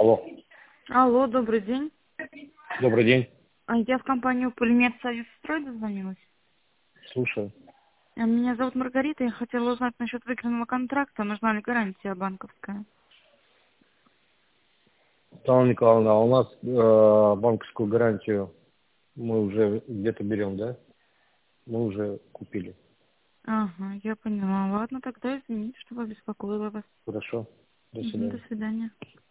Алло. Алло, добрый день. Добрый день. Я в компанию «Полимет Союз Строй» дозвонилась. Слушаю. Меня зовут Маргарита, я хотела узнать насчет выигранного контракта, нужна ли гарантия банковская? Тамара Николаевна, а у нас банковскую гарантию мы уже где-то берем, да? Мы уже купили. Ага, я поняла. Ладно, тогда извините, что побеспокоила вас. Хорошо. До До свидания. свидания.